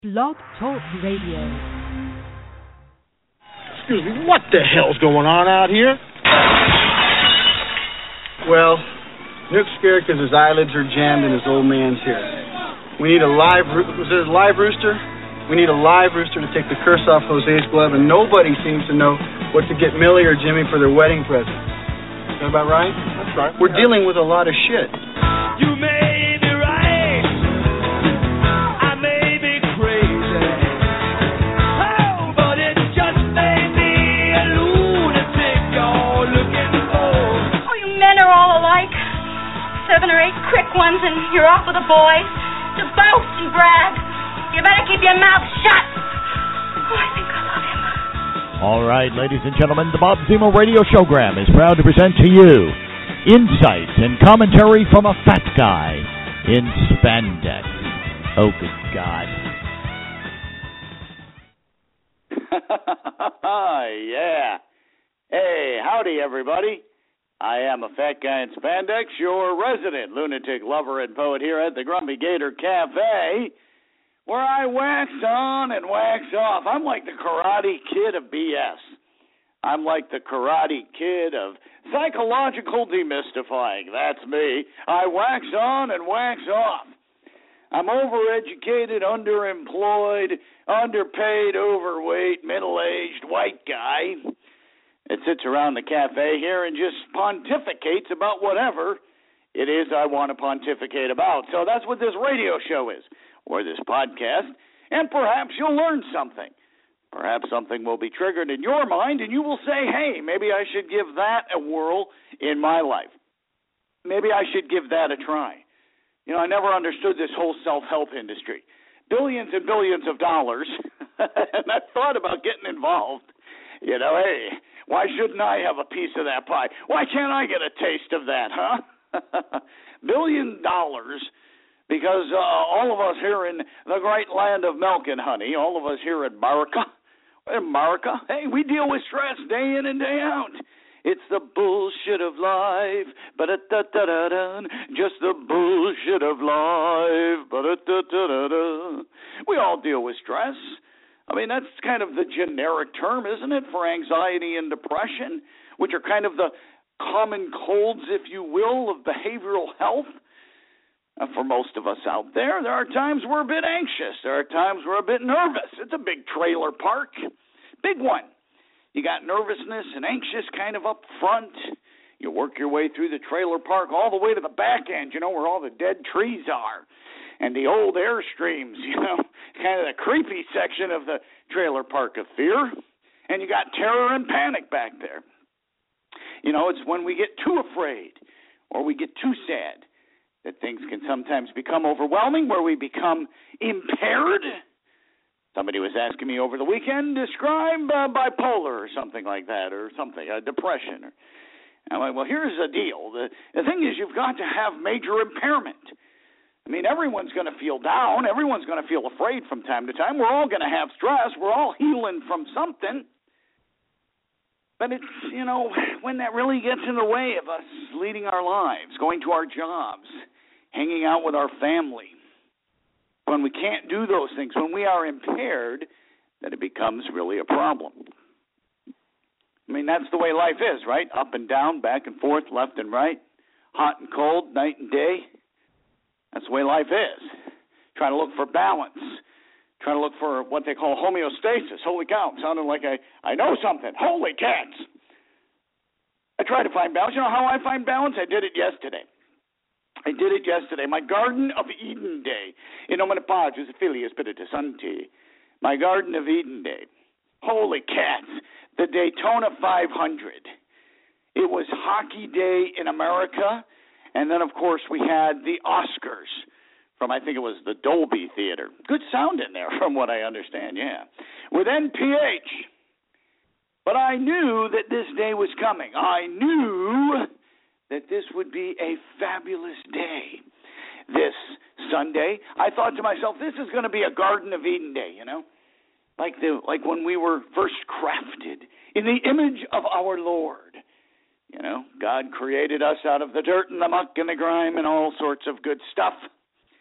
Blog Talk Radio. Excuse me, what the hell's going on out here? Well, Nook's scared because his eyelids are jammed and his old man's here. We need a live rooster? We need a live rooster to take the curse off Jose's glove, and nobody seems to know what to get Millie or Jimmy for their wedding present. Is that about right? That's right. We're dealing with a lot of shit. You may be right. I may be crazy. Oh, but it just may be a lunatic you're looking for. Oh, you men are all alike. 7 or 8 quick ones and you're off with the boys. To boast and brag. You better keep your mouth shut. Oh, I think I love him. All right, ladies and gentlemen, the Bob Zemo Radio Showgram is proud to present to you insights and commentary from a fat guy in spandex. Oh, good God. Yeah. Hey, howdy, everybody. I am a fat guy in spandex, your resident lunatic lover and poet here at the Grumpy Gator Cafe, where I wax on and wax off. I'm like the Karate Kid of BS. I'm like the Karate Kid of psychological demystifying. That's me. I wax on and wax off. I'm overeducated, underemployed, underpaid, overweight, middle-aged white guy that sits around the cafe here and just pontificates about whatever it is I want to pontificate about. So that's what this radio show is, or this podcast, and perhaps you'll learn something. Perhaps something will be triggered in your mind, and you will say, hey, maybe I should give that a whirl in my life. Maybe I should give that a try. You know, I never understood this whole self-help industry. Billions and billions of dollars, and I thought about getting involved. You know, hey, why shouldn't I have a piece of that pie? Why can't I get a taste of that, huh? $1 billion, because all of us here in the great land of milk and honey, all of us here in America, hey, we deal with stress day in and day out. It's the bullshit of life, ba-da-da-da-da-da, just the bullshit of life, ba-da-da-da-da-da. We all deal with stress. I mean, that's kind of the generic term, isn't it, for anxiety and depression, which are kind of the common colds, if you will, of behavioral health. For most of us out there are times we're a bit anxious. There are times we're a bit nervous. It's a big trailer park, big one. You got nervousness and anxious kind of up front. You work your way through the trailer park all the way to the back end, you know, where all the dead trees are and the old airstreams, you know, kind of the creepy section of the trailer park of fear. And you got terror and panic back there. You know, it's when we get too afraid or we get too sad that things can sometimes become overwhelming, where we become impaired. Somebody was asking me over the weekend, describe bipolar or something like that, or something, depression. I'm like, well, here's the deal. The thing is, you've got to have major impairment. I mean, everyone's going to feel down. Everyone's going to feel afraid from time to time. We're all going to have stress. We're all healing from something. But it's, you know, when that really gets in the way of us leading our lives, going to our jobs, hanging out with our family, when we can't do those things, when we are impaired, then it becomes really a problem. I mean, that's the way life is, right? Up and down, back and forth, left and right, hot and cold, night and day. That's the way life is. Trying to look for balance. Trying to look for what they call homeostasis. Holy cow, sounded like I know something. Holy cats. I try to find balance. You know how I find balance? I did it yesterday. My Garden of Eden Day. In nomine Patris et Filii et Spiritus Sancti. My Garden of Eden Day. Holy cats. The Daytona 500. It was Hockey Day in America. And then, of course, we had the Oscars from, I think it was the Dolby Theater. Good sound in there, from what I understand, yeah. With NPH. But I knew that this day was coming. I knew that this would be a fabulous day. This Sunday, I thought to myself, this is going to be a Garden of Eden Day, you know? Like when we were first crafted in the image of our Lord. You know, God created us out of the dirt and the muck and the grime and all sorts of good stuff.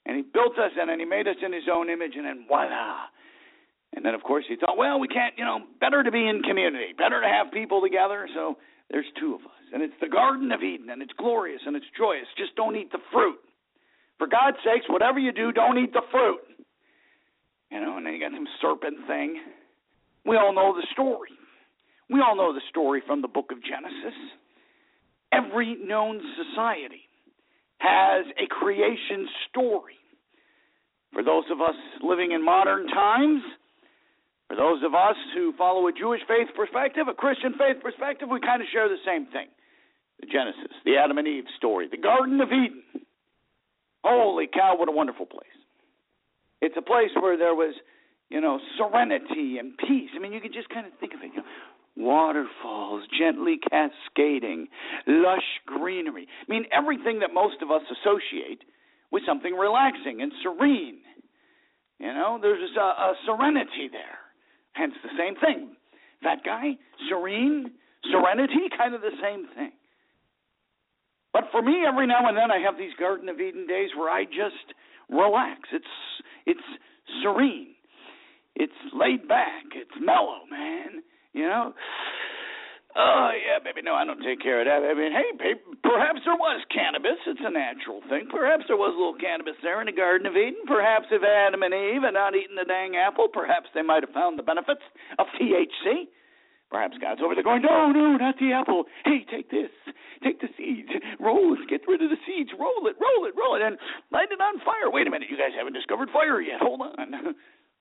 And he built us, and then he made us in his own image, and then voila. And then, of course, he thought, well, we can't, better to be in community, better to have people together, so there's two of us. And it's the Garden of Eden, and it's glorious, and it's joyous. Just don't eat the fruit. For God's sakes, whatever you do, don't eat the fruit. And then you got some serpent thing. We all know the story. We all know the story from the book of Genesis. Every known society has a creation story. For those of us living in modern times, for those of us who follow a Jewish faith perspective, a Christian faith perspective, we kind of share the same thing. The Genesis, the Adam and Eve story, the Garden of Eden. Holy cow, what a wonderful place. It's a place where there was, serenity and peace. I mean, you can just kind of think of it, waterfalls gently cascading, lush greenery. I mean, everything that most of us associate with something relaxing and serene. There's a serenity there. Hence the same thing. Fat guy, serene, serenity, kind of the same thing. But for me, every now and then I have these Garden of Eden days where I just relax. It's serene. It's laid back. It's mellow, man. Oh, yeah, baby, no, I don't take care of that. I mean, hey, babe, perhaps there was cannabis. It's a natural thing. Perhaps there was a little cannabis there in the Garden of Eden. Perhaps if Adam and Eve had not eaten the dang apple, perhaps they might have found the benefits of THC. Perhaps God's over there going, no, not the apple. Hey, take this. Take the seeds. Roll it. Get rid of the seeds. Roll it, and light it on fire. Wait a minute. You guys haven't discovered fire yet. Hold on.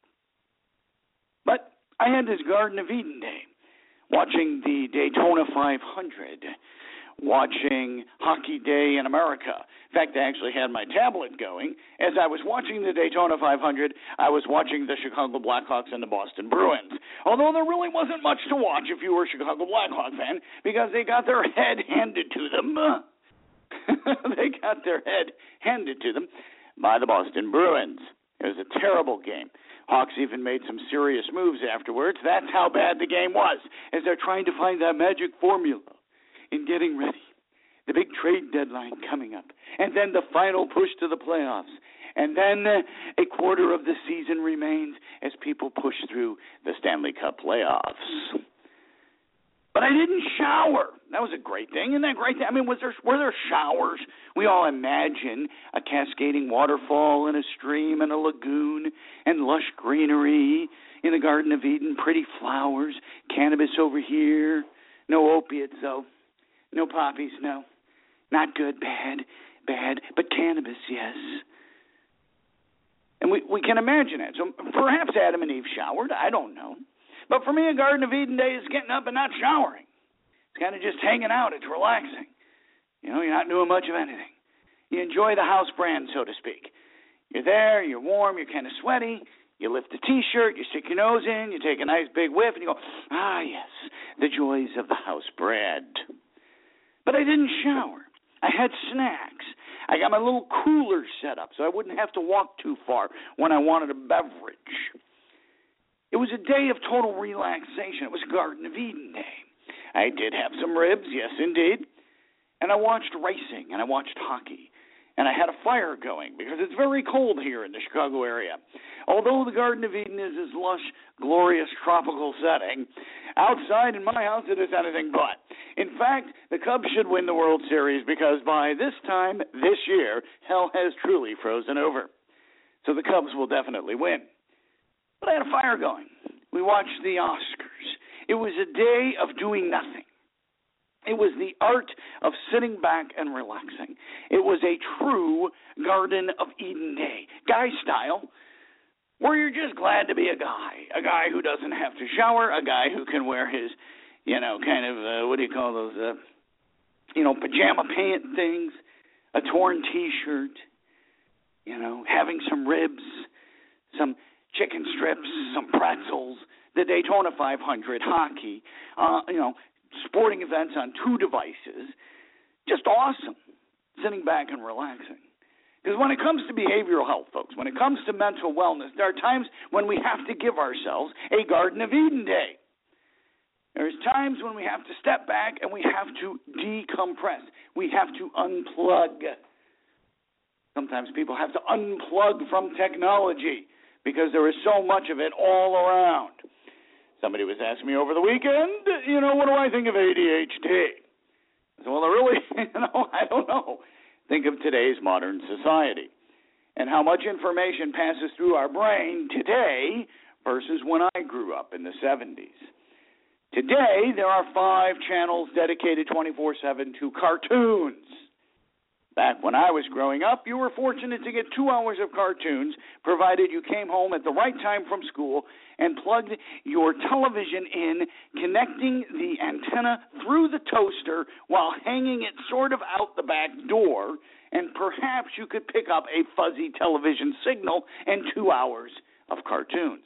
But I had this Garden of Eden day, watching the Daytona 500, watching Hockey Day in America. In fact, I actually had my tablet going. As I was watching the Daytona 500, I was watching the Chicago Blackhawks and the Boston Bruins. Although there really wasn't much to watch if you were a Chicago Blackhawk fan, because they got their head handed to them. They got their head handed to them by the Boston Bruins. It was a terrible game. Hawks even made some serious moves afterwards. That's how bad the game was, as they're trying to find that magic formula in getting ready. The big trade deadline coming up, and then the final push to the playoffs, and then a quarter of the season remains as people push through the Stanley Cup playoffs. But I didn't shower. That was a great thing. Isn't that great? I mean, were there showers? We all imagine a cascading waterfall and a stream and a lagoon and lush greenery in the Garden of Eden, pretty flowers, cannabis over here, no opiates, though, no poppies, no. Not good, bad, but cannabis, yes. And we can imagine it. So perhaps Adam and Eve showered. I don't know. But for me, a Garden of Eden day is getting up and not showering. It's kind of just hanging out. It's relaxing. You're not doing much of anything. You enjoy the house brand, so to speak. You're there, you're warm, you're kind of sweaty. You lift the T-shirt, you stick your nose in, you take a nice big whiff, and you go, ah, yes, the joys of the house bread. But I didn't shower. I had snacks. I got my little cooler set up so I wouldn't have to walk too far when I wanted a beverage. It was a day of total relaxation. It was Garden of Eden Day. I did have some ribs, yes, indeed. And I watched racing, and I watched hockey. And I had a fire going because it's very cold here in the Chicago area. Although the Garden of Eden is this lush, glorious, tropical setting, outside in my house it is anything but. In fact, the Cubs should win the World Series because by this time this year, hell has truly frozen over. So the Cubs will definitely win. But I had a fire going. We watched the Oscars. It was a day of doing nothing. It was the art of sitting back and relaxing. It was a true Garden of Eden day, guy style, where you're just glad to be a guy who doesn't have to shower, a guy who can wear his, what do you call those, pajama pant things, a torn T-shirt, having some ribs, some chicken strips, some pretzels, the Daytona 500, hockey, sporting events on 2 devices. Just awesome, sitting back and relaxing. Because when it comes to behavioral health, folks, when it comes to mental wellness, there are times when we have to give ourselves a Garden of Eden day. There's times when we have to step back and we have to decompress. We have to unplug. Sometimes people have to unplug from technology because there is so much of it all around. Somebody was asking me over the weekend, what do I think of ADHD? I said, well, I really, I don't know. Think of today's modern society and how much information passes through our brain today versus when I grew up in the 70s. Today, there are 5 channels dedicated 24/7 to cartoons. Back when I was growing up, you were fortunate to get 2 hours of cartoons, provided you came home at the right time from school and plugged your television in, connecting the antenna through the toaster while hanging it sort of out the back door, and perhaps you could pick up a fuzzy television signal and 2 hours of cartoons.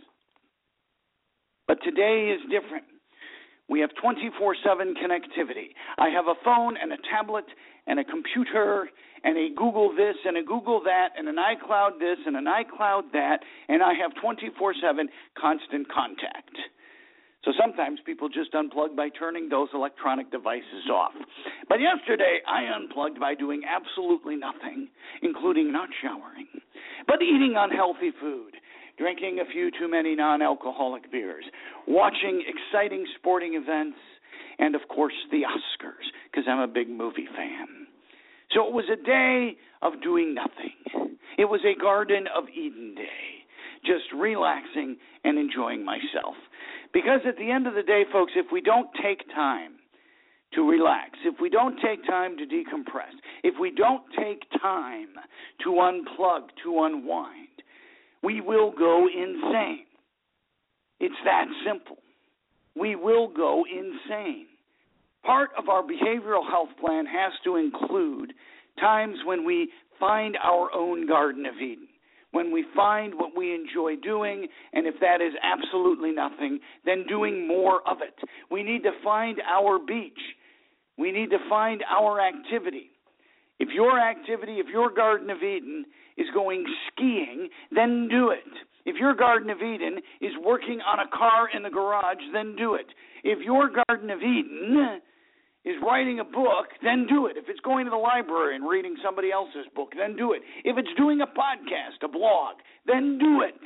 But today is different. We have 24/7 connectivity. I have a phone and a tablet and a computer and a Google this and a Google that and an iCloud this and an iCloud that, and I have 24/7 constant contact. So sometimes people just unplug by turning those electronic devices off. But yesterday, I unplugged by doing absolutely nothing, including not showering, but eating unhealthy food, drinking a few too many non-alcoholic beers, watching exciting sporting events, and, of course, the Oscars, because I'm a big movie fan. So it was a day of doing nothing. It was a Garden of Eden day, just relaxing and enjoying myself. Because at the end of the day, folks, if we don't take time to relax, if we don't take time to decompress, if we don't take time to unplug, to unwind, we will go insane. It's that simple. We will go insane. Part of our behavioral health plan has to include times when we find our own Garden of Eden, when we find what we enjoy doing, and if that is absolutely nothing, then doing more of it. We need to find our beach. We need to find our activity. If your activity, if your Garden of Eden is going skiing, then do it. If your Garden of Eden is working on a car in the garage, then do it. If your Garden of Eden is writing a book, then do it. If it's going to the library and reading somebody else's book, then do it. If it's doing a podcast, a blog, then do it.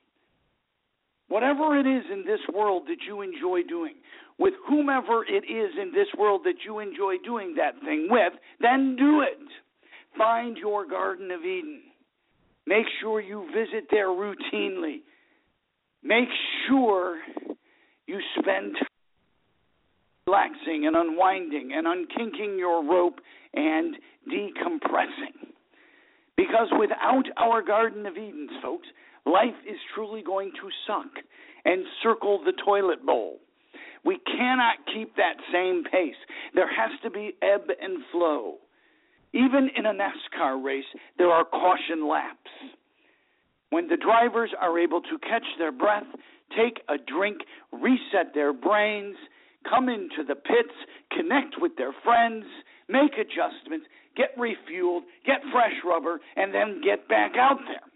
Whatever it is in this world that you enjoy doing, with whomever it is in this world that you enjoy doing that thing with, then do it. Find your Garden of Eden. Make sure you visit there routinely. Make sure you spend time relaxing and unwinding and unkinking your rope and decompressing. Because without our Garden of Edens, folks, life is truly going to suck and circle the toilet bowl. We cannot keep that same pace. There has to be ebb and flow. Even in a NASCAR race, there are caution laps. When the drivers are able to catch their breath, take a drink, reset their brains, come into the pits, connect with their friends, make adjustments, get refueled, get fresh rubber, and then get back out there.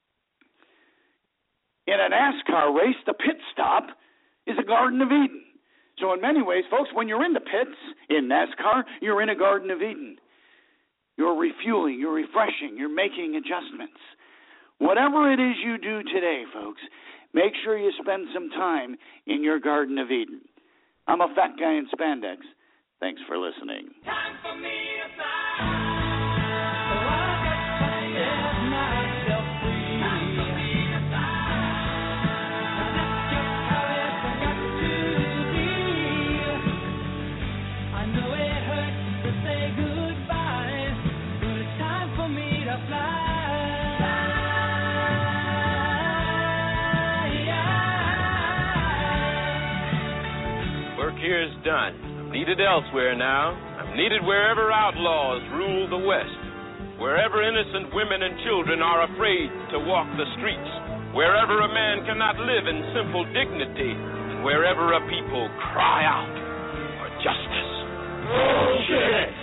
In a NASCAR race, the pit stop is a Garden of Eden. So in many ways, folks, when you're in the pits in NASCAR, you're in a Garden of Eden. You're refueling, you're refreshing, you're making adjustments. Whatever it is you do today, folks, make sure you spend some time in your Garden of Eden. I'm a fat guy in spandex. Thanks for listening. Time for me to fly. So I got myself free. Time for me to fly. Now that's just how it's got to be. I know it hurts to say goodbye, but it's time for me to fly. Work here is done. I'm needed elsewhere now. I'm needed wherever outlaws rule the West, wherever innocent women and children are afraid to walk the streets, wherever a man cannot live in simple dignity, and wherever a people cry out for justice. Bullshit!